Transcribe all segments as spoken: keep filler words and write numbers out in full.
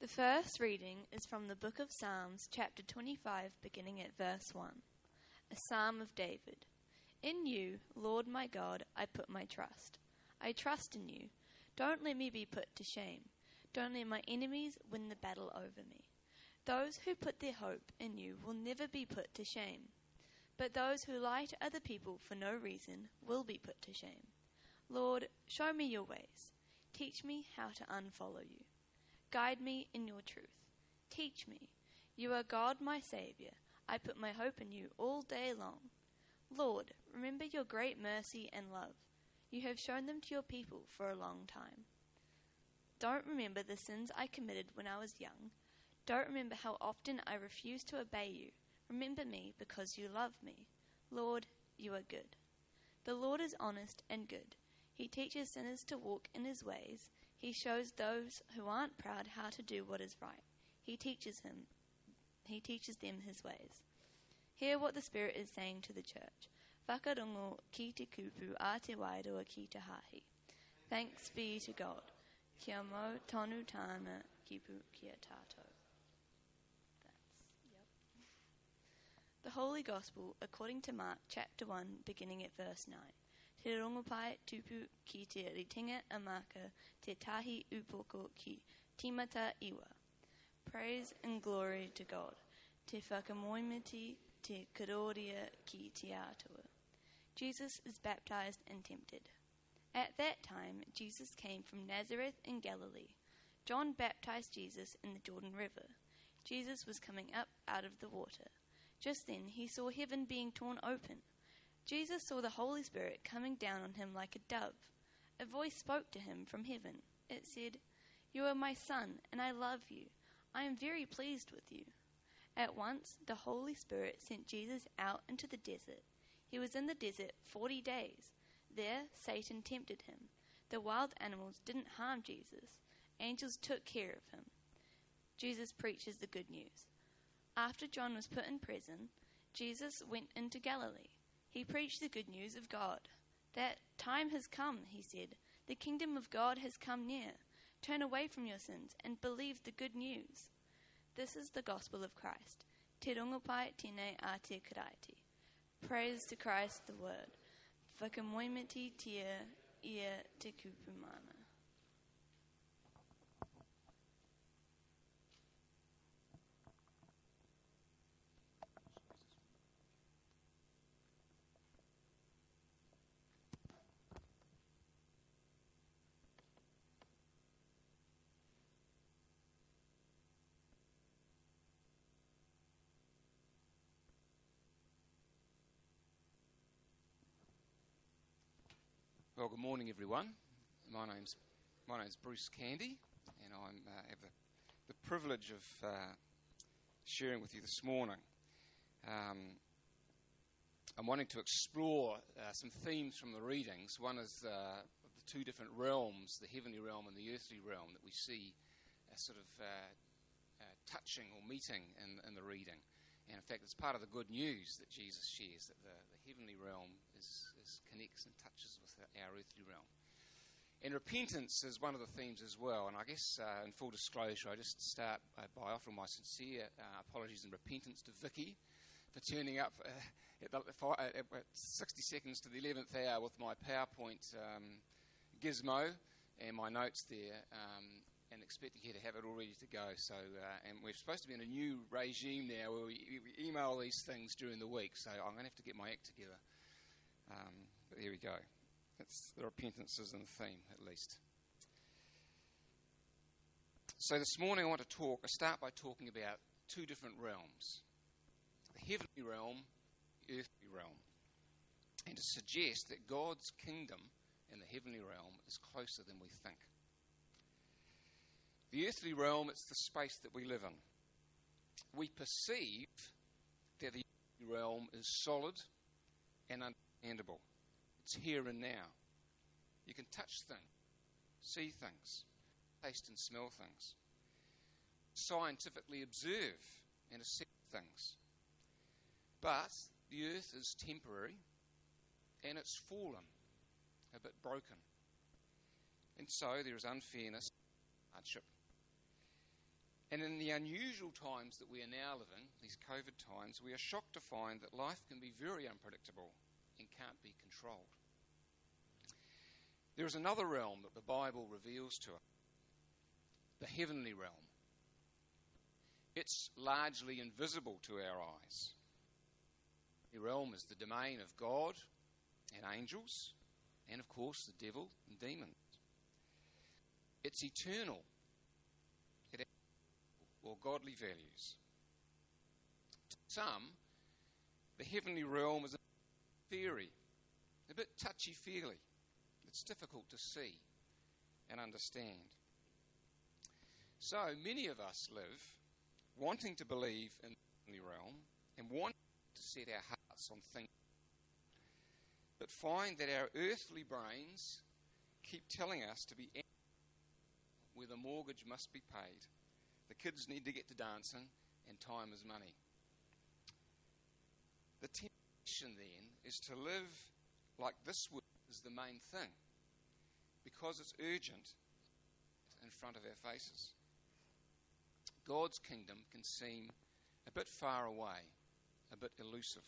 The first reading is from the book of Psalms, chapter twenty-five, beginning at verse one. A psalm of David. In you, Lord my God, I put my trust. I trust in you. Don't let me be put to shame. Don't let my enemies win the battle over me. Those who put their hope in you will never be put to shame. But those who lie to other people for no reason will be put to shame. Lord, show me your ways. Teach me how to unfollow you. Guide me in your truth. Teach me. You are God, my Saviour. I put my hope in you all day long. Lord, remember your great mercy and love. You have shown them to your people for a long time. Don't remember the sins I committed when I was young. Don't remember how often I refused to obey you. Remember me because you love me. Lord, you are good. The Lord is honest and good. He teaches sinners to walk in his ways. He shows those who aren't proud how to do what is right. He teaches him. He teaches them his ways. Hear what the Spirit is saying to the church. Whakarongo ki te kupu a te wairoa ki te hahi. Thanks be to God. Kia mau tonu tāna kipu kia tātou. That's, yep. The Holy Gospel according to Mark chapter one, beginning at verse nine. Te rongopai tupu ki te ritinga amaka te tahi upoko ki timata iwa. Praise and glory to God. Te whakamoimiti te karoria ki te atua. Jesus is baptized and tempted. At that time, Jesus came from Nazareth in Galilee. John baptized Jesus in the Jordan River. Jesus was coming up out of the water. Just then he saw heaven being torn open. Jesus saw the Holy Spirit coming down on him like a dove. A voice spoke to him from heaven. It said, "You are my Son, and I love you. I am very pleased with you." At once, the Holy Spirit sent Jesus out into the desert. He was in the desert forty days. There, Satan tempted him. The wild animals didn't harm Jesus. Angels took care of him. Jesus preaches the good news. After John was put in prison, Jesus went into Galilee. He preached the good news of God. That time has come, he said. The kingdom of God has come near. Turn away from your sins and believe the good news. This is the gospel of Christ. Te rongopai tēnei a te karaiti. Praise to Christ the Word. Whakamoimiti tia ia te kupumana. Well, good morning, everyone. My name's my name's Bruce Candy, and I uh, have the, the privilege of uh, sharing with you this morning. Um, I'm wanting to explore uh, some themes from the readings. One is uh, the two different realms, the heavenly realm and the earthly realm, that we see uh, sort of uh, uh, touching or meeting in, in the reading. And in fact, it's part of the good news that Jesus shares, that the, the heavenly realm is, is connects and touches with our earthly realm. And repentance is one of the themes as well. And I guess, uh, in full disclosure, I just start uh, by offering my sincere uh, apologies and repentance to Vicky for turning up uh, at, the, at, at sixty seconds to the eleventh hour with my PowerPoint um, gizmo and my notes there, um, and expecting her to have it all ready to go. So, uh, and we're supposed to be in a new regime now where we, we email these things during the week, so I'm going to have to get my act together. Um, but there we go. That's the repentance is in the theme, at least. So this morning I want to talk, I start by talking about two different realms. The heavenly realm, the earthly realm. And to suggest that God's kingdom in the heavenly realm is closer than we think. The earthly realm, it's the space that we live in. We perceive that the earthly realm is solid and understandable. It's here and now. You can touch things, see things, taste and smell things, scientifically observe and assess things. But the earth is temporary and it's fallen, a bit broken. And so there is unfairness, hardship. And in the unusual times that we are now living, these COVID times, we are shocked to find that life can be very unpredictable and can't be controlled. There is another realm that the Bible reveals to us, the heavenly realm. It's largely invisible to our eyes. The realm is the domain of God and angels, and of course the devil and demons. It's eternal. It has or godly values. To some, the heavenly realm is a fairy, a bit touchy-feely. It's difficult to see and understand. So many of us live wanting to believe in the heavenly realm and wanting to set our hearts on things, but find that our earthly brains keep telling us to be where the mortgage must be paid, the kids need to get to dancing, and time is money. The temptation then is to live like this is the main thing, because it's urgent in front of our faces. God's kingdom can seem a bit far away, a bit elusive.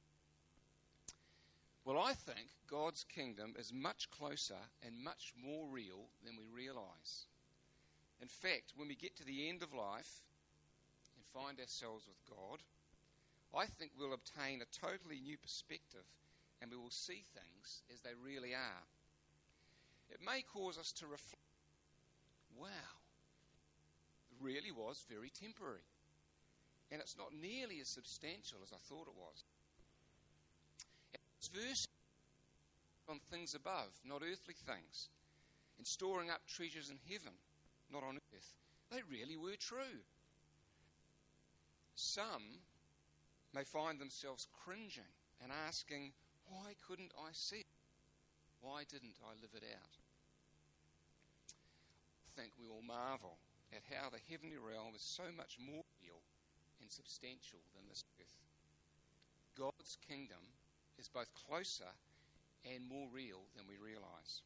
Well, I think God's kingdom is much closer and much more real than we realise. In fact, when we get to the end of life and find ourselves with God, I think we'll obtain a totally new perspective and we will see things as they really are. It may cause us to reflect, wow, it really was very temporary. And it's not nearly as substantial as I thought it was. And this verse on things above, not earthly things, and storing up treasures in heaven, not on earth. They really were true. Some may find themselves cringing and asking, why couldn't I see it? Why didn't I live it out? I think we will marvel at how the heavenly realm is so much more real and substantial than this earth. God's kingdom is both closer and more real than we realise.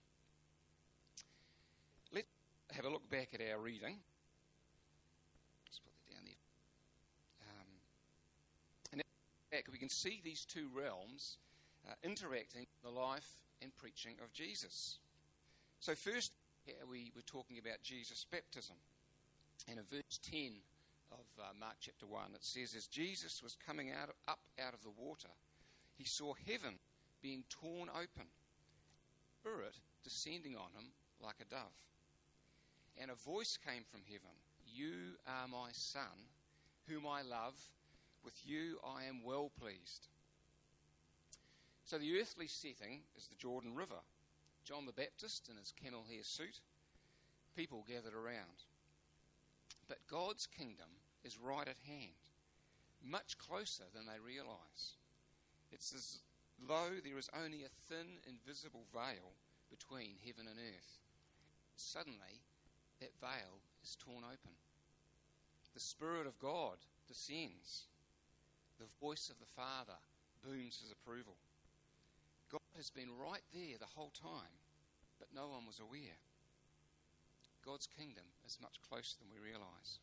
Let's have a look back at our reading. Let's put that down there. Um, and back, we can see these two realms uh, interacting in the life and preaching of Jesus. So first, we were talking about Jesus' baptism. And in verse ten of uh, Mark chapter one, it says, as Jesus was coming out of, up out of the water, he saw heaven being torn open, Spirit descending on him like a dove. And a voice came from heaven, you are my Son, whom I love, with you I am well pleased. So the earthly setting is the Jordan River. John the Baptist in his camel hair suit, people gathered around. But God's kingdom is right at hand, much closer than they realise. It's as though there is only a thin, invisible veil between heaven and earth. Suddenly, that veil is torn open. The Spirit of God descends. The voice of the Father booms his approval. God has been right there the whole time, but no one was aware. God's kingdom is much closer than we realise.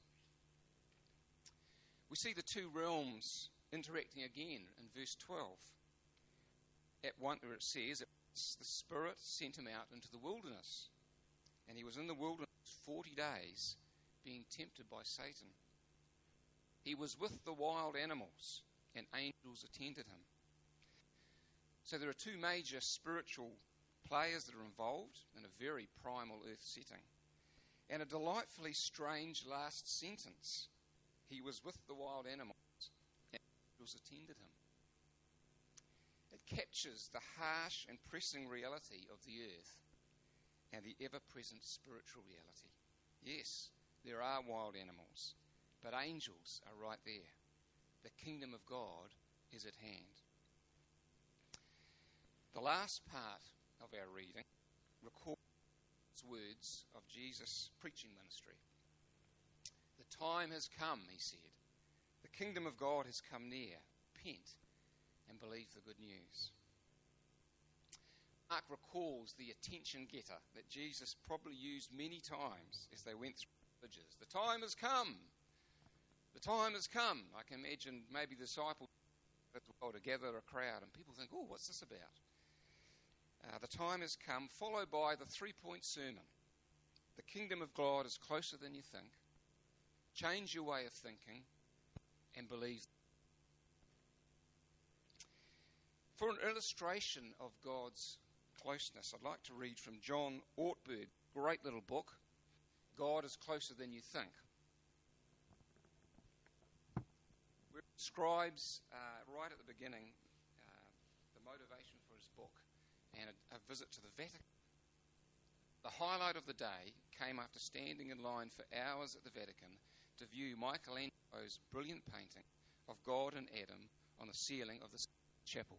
We see the two realms interacting again in verse twelve. At one where it says, the Spirit sent him out into the wilderness, and he was in the wilderness forty days, being tempted by Satan. He was with the wild animals, and angels attended him. So there are two major spiritual players that are involved in a very primal earth setting. And a delightfully strange last sentence. He was with the wild animals, and angels attended him. It captures the harsh and pressing reality of the earth and the ever-present spiritual reality. Yes, there are wild animals, but angels are right there. The kingdom of God is at hand. The last part of our reading records words of Jesus' preaching ministry. The time has come, he said. The kingdom of God has come near. Repent and believe the good news. Mark recalls the attention getter that Jesus probably used many times as they went through messages. The time has come. The time has come. I can imagine maybe the disciples will together a crowd and people think, oh, what's this about? Uh, the time has come, followed by the three-point sermon. The kingdom of God is closer than you think. Change your way of thinking and believe. For an illustration of God's closeness, I'd like to read from John Ortberg, great little book, God is Closer Than You Think. Where it describes uh, right at the beginning uh, the motivation for his book and a, a visit to the Vatican. The highlight of the day came after standing in line for hours at the Vatican to view Michelangelo's brilliant painting of God and Adam on the ceiling of the chapel.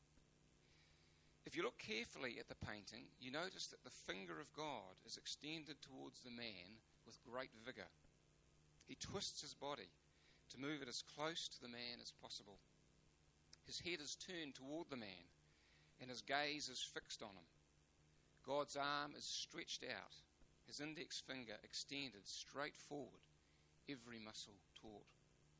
If you look carefully at the painting, you notice that the finger of God is extended towards the man with great vigour. He twists his body to move it as close to the man as possible. His head is turned toward the man, and his gaze is fixed on him. God's arm is stretched out, his index finger extended straight forward, every muscle taut.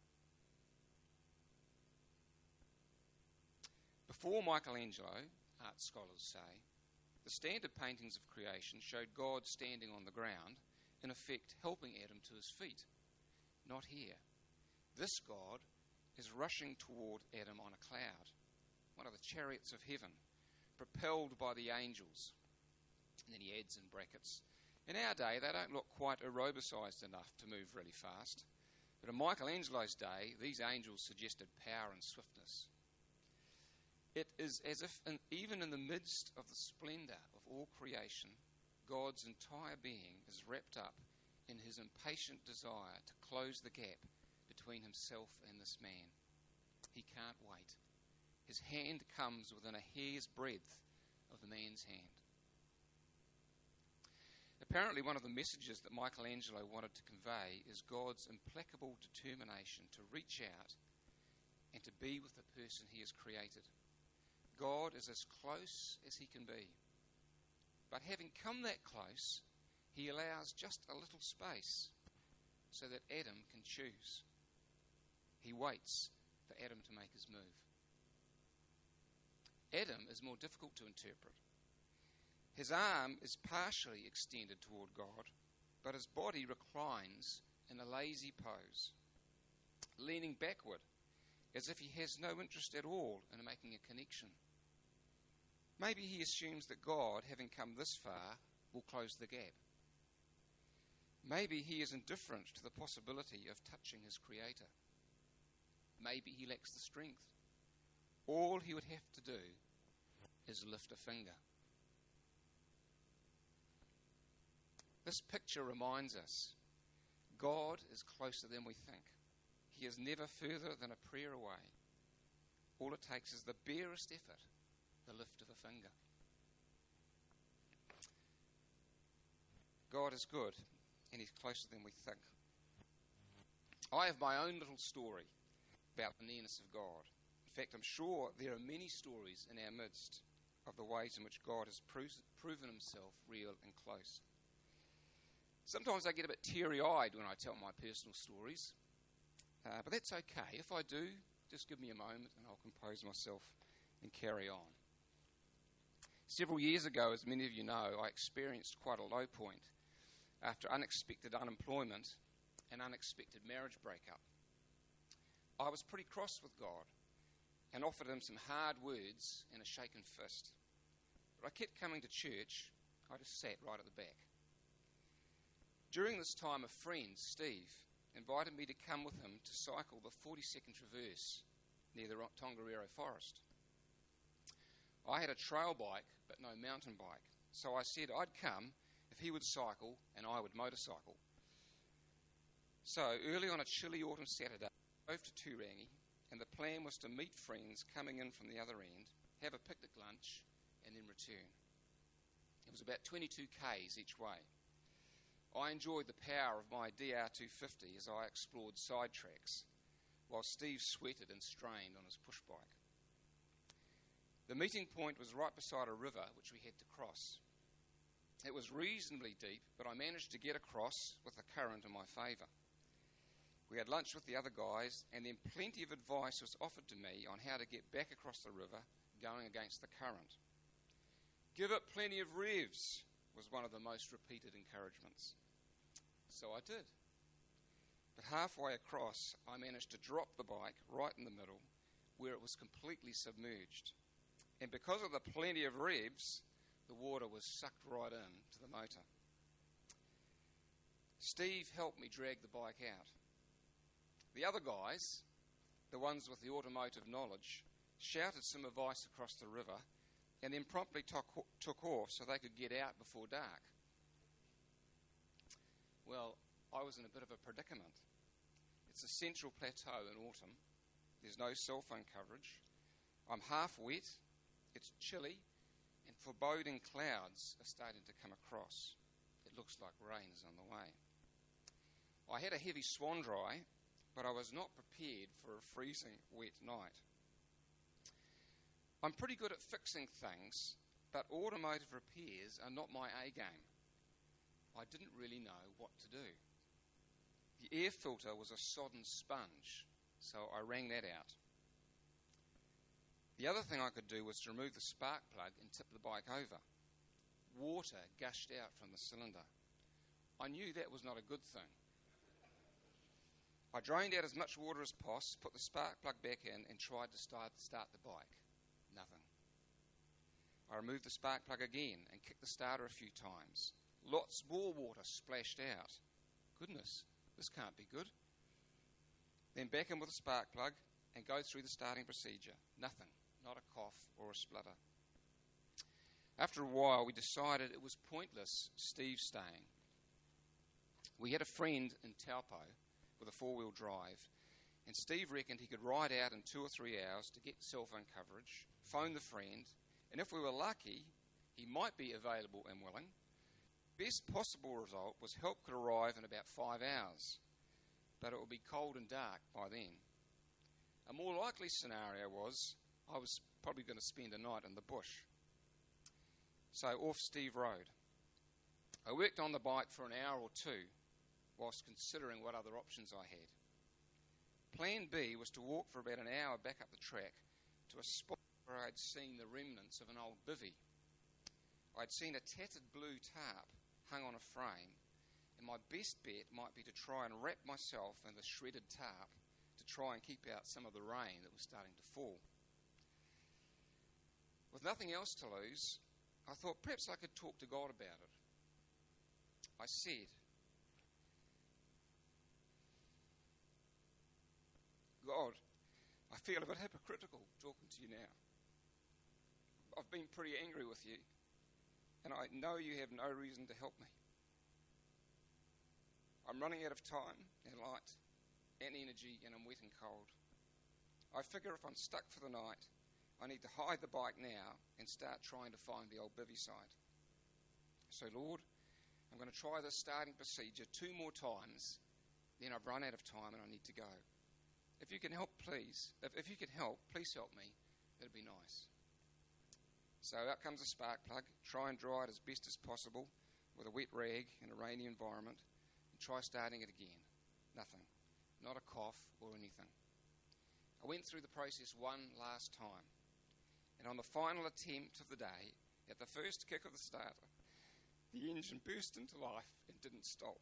Before Michelangelo, art scholars say, the standard paintings of creation showed God standing on the ground, in effect helping Adam to his feet. Not here. This God is rushing toward Adam on a cloud, one of the chariots of heaven, propelled by the angels. And then he adds in brackets, in our day they don't look quite aerobicized enough to move really fast, but in Michelangelo's day these angels suggested power and swiftness. It is as if in, even in the midst of the splendour of all creation, God's entire being is wrapped up in his impatient desire to close the gap between himself and this man. He can't wait. His hand comes within a hair's breadth of the man's hand. Apparently, one of the messages that Michelangelo wanted to convey is God's implacable determination to reach out and to be with the person he has created. God is as close as he can be. But having come that close, he allows just a little space so that Adam can choose. He waits for Adam to make his move. Adam is more difficult to interpret. His arm is partially extended toward God, but his body reclines in a lazy pose, leaning backward as if he has no interest at all in making a connection. Maybe he assumes that God, having come this far, will close the gap. Maybe he is indifferent to the possibility of touching his Creator. Maybe he lacks the strength. All he would have to do is lift a finger. This picture reminds us, God is closer than we think. He is never further than a prayer away. All it takes is the barest effort, the lift of a finger. God is good, and he's closer than we think. I have my own little story about the nearness of God. In fact, I'm sure there are many stories in our midst of the ways in which God has pro- proven himself real and close. Sometimes I get a bit teary-eyed when I tell my personal stories, uh, but that's okay. If I do, just give me a moment and I'll compose myself and carry on. Several years ago, as many of you know, I experienced quite a low point after unexpected unemployment and unexpected marriage breakup. I was pretty cross with God and offered him some hard words and a shaken fist. But I kept coming to church. I just sat right at the back. During this time, a friend, Steve, invited me to come with him to cycle the forty-second Traverse near the Tongariro Forest. I had a trail bike, but no mountain bike, so I said I'd come if he would cycle and I would motorcycle. So, early on a chilly autumn Saturday, I drove to Turangi, and the plan was to meet friends coming in from the other end, have a picnic lunch, and then return. It was about twenty-two kays each way. I enjoyed the power of my D R two fifty as I explored side tracks, while Steve sweated and strained on his push bike. The meeting point was right beside a river which we had to cross. It was reasonably deep, but I managed to get across with the current in my favour. We had lunch with the other guys, and then plenty of advice was offered to me on how to get back across the river going against the current. Give it plenty of revs was one of the most repeated encouragements. So I did. But halfway across, I managed to drop the bike right in the middle, where it was completely submerged. And because of the plenty of revs, the water was sucked right in to the motor. Steve helped me drag the bike out. The other guys, the ones with the automotive knowledge, shouted some advice across the river and then promptly took, took off so they could get out before dark. Well, I was in a bit of a predicament. It's a central plateau in autumn. There's no cell phone coverage. I'm half wet, it's chilly, and foreboding clouds are starting to come across. It looks like rain is on the way. I had a heavy swan dry, but I was not prepared for a freezing wet night. I'm pretty good at fixing things, but automotive repairs are not my A game. I didn't really know what to do. The air filter was a sodden sponge, so I rang that out. The other thing I could do was to remove the spark plug and tip the bike over. Water gushed out from the cylinder. I knew that was not a good thing. I drained out as much water as possible, put the spark plug back in, and tried to start, start the bike. Nothing. I removed the spark plug again and kicked the starter a few times. Lots more water splashed out. Goodness, this can't be good. Then back in with the spark plug and go through the starting procedure. Nothing. Not a cough or a splutter. After a while, we decided it was pointless Steve staying. We had a friend in Taupo with a four-wheel drive, and Steve reckoned he could ride out in two or three hours to get cell phone coverage, phone the friend, and if we were lucky, he might be available and willing. Best possible result was help could arrive in about five hours, but it would be cold and dark by then. A more likely scenario was I was probably going to spend a night in the bush. So off Steve rode. I worked on the bike for an hour or two whilst considering what other options I had. Plan B was to walk for about an hour back up the track to a spot where I'd seen the remnants of an old bivvy. I'd seen a tattered blue tarp hung on a frame, and my best bet might be to try and wrap myself in the shredded tarp to try and keep out some of the rain that was starting to fall. With nothing else to lose, I thought perhaps I could talk to God about it. I said, God, I feel a bit hypocritical talking to you now. I've been pretty angry with you, and I know you have no reason to help me. I'm running out of time and light and energy, and I'm wet and cold. I figure if I'm stuck for the night, I need to hide the bike now and start trying to find the old bivvy site. So, Lord, I'm going to try this starting procedure two more times, then I've run out of time and I need to go. If you can help, please, if, if you can help, please help me. That'd be nice. So out comes a spark plug. Try and dry it as best as possible with a wet rag in a rainy environment, and try starting it again. Nothing. Not a cough or anything. I went through the process one last time, and on the final attempt of the day, at the first kick of the starter, the engine burst into life and didn't stop.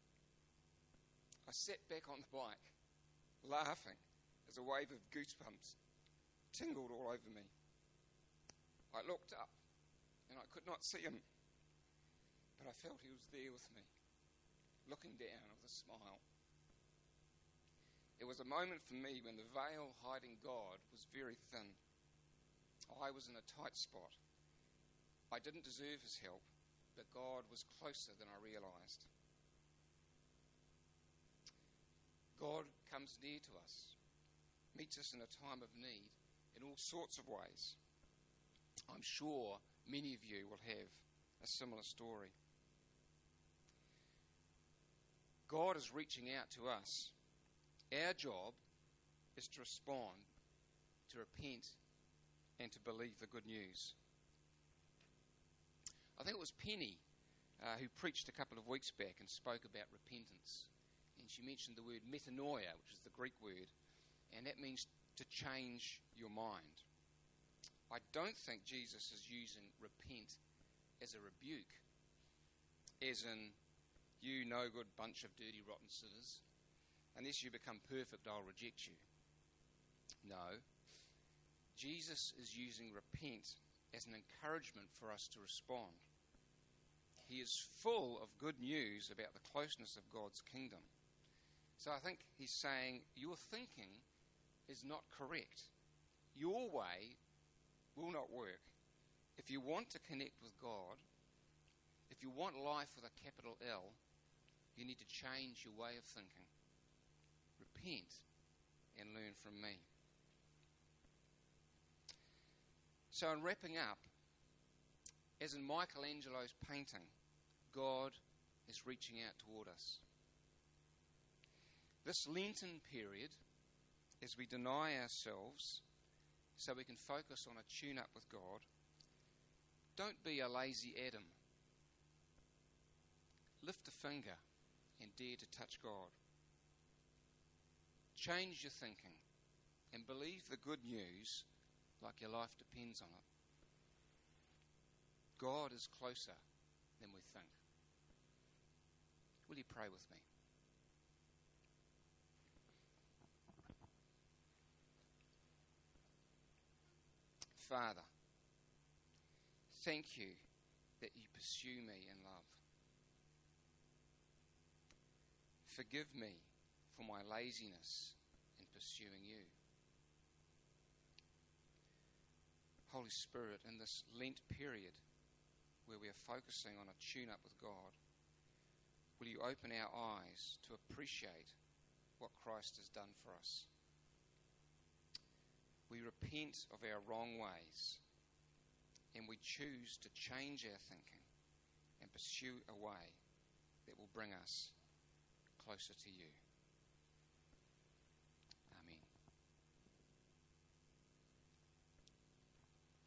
I sat back on the bike, laughing as a wave of goosebumps tingled all over me. I looked up, and I could not see him, but I felt he was there with me, looking down with a smile. It was a moment for me when the veil hiding God was very thin. I was in a tight spot. I didn't deserve his help, but God was closer than I realized. God comes near to us, meets us in a time of need in all sorts of ways. I'm sure many of you will have a similar story. God is reaching out to us. Our job is to respond, to repent, and to believe the good news. I think it was Penny uh, who preached a couple of weeks back and spoke about repentance. And she mentioned the word metanoia, which is the Greek word, and that means to change your mind. I don't think Jesus is using repent as a rebuke, as in, you no good bunch of dirty rotten sinners, unless you become perfect, I'll reject you. No. Jesus is using repent as an encouragement for us to respond. He is full of good news about the closeness of God's kingdom. So I think he's saying, your thinking is not correct. Your way will not work. If you want to connect with God, if you want life with a capital L, you need to change your way of thinking. Repent and learn from me. So in wrapping up, as in Michelangelo's painting, God is reaching out toward us. This Lenten period, as we deny ourselves so we can focus on a tune-up with God, don't be a lazy Adam. Lift a finger and dare to touch God. Change your thinking and believe the good news like your life depends on it. God is closer than we think. Will you pray with me? Father, thank you that you pursue me in love. Forgive me for my laziness in pursuing you. Holy Spirit, in this Lent period where we are focusing on a tune-up with God, will you open our eyes to appreciate what Christ has done for us? We repent of our wrong ways and we choose to change our thinking and pursue a way that will bring us closer to you.